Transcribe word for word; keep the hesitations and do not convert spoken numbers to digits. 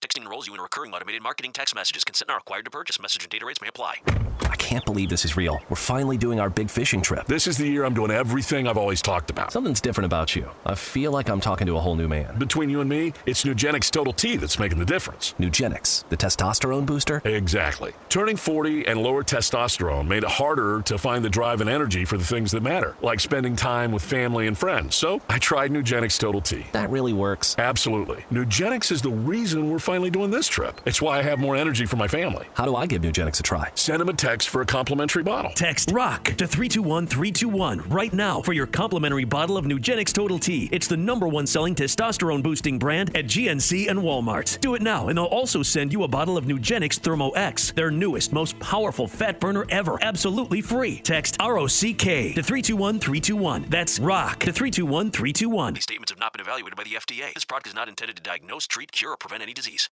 Texting enrolls you in recurring automated marketing text messages. Consent not required to purchase. Message and data rates may apply. I can't believe this is real. We're finally doing our big fishing trip. This is the year I'm doing everything I've always talked about. Something's different about you. I feel like I'm talking to a whole new man. Between you and me, it's Nugenix Total T that's making the difference. Nugenix, the testosterone booster? Exactly. Turning forty and lower testosterone made it harder to find the drive and energy for the things that matter, like spending time with family and friends. So I tried Nugenix Total T. That really works. Absolutely. Nugenix is the reason we're finally doing this trip. It's why I have more energy for my family. How do I give Nugenix a try? Send them a text for a complimentary bottle. Text ROCK to three two one three two one right now for your complimentary bottle of Nugenix Total T. It's the number one selling testosterone boosting brand at G N C and Walmart. Do it now, and they'll also send you a bottle of Nugenix Thermo X, their newest, most powerful fat burner ever, absolutely free. Text R O C K to three two one three two one. That's ROCK to three two one three two one. These statements have not been evaluated by the F D A. This product is not intended to diagnose, treat, cure, or prevent any disease.